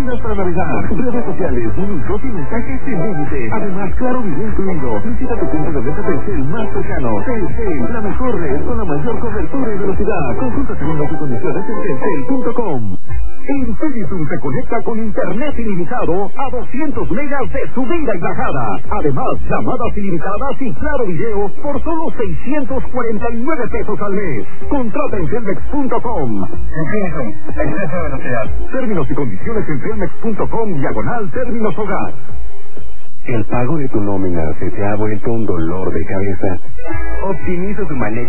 velocidad para navegar, redes sociales, minutos y mensajes sin límite. Además, Claro Video incluido. Visita tu punto de venta Telcel más cercano. Telcel, la mejor red con la mayor cobertura y velocidad. Consulta términos y condiciones en telcel.com. Infinitum se conecta con internet ilimitado a 200 megas de subida y bajada. Además, llamadas ilimitadas y Claro Video por solo 649 pesos al mes. Contrata en Telmex.com. Infinitum, exceso de velocidad. Términos y condiciones en Telmex.com/términos hogar. El pago de tu nómina se te ha vuelto un dolor de cabeza. Optimiza tu manejo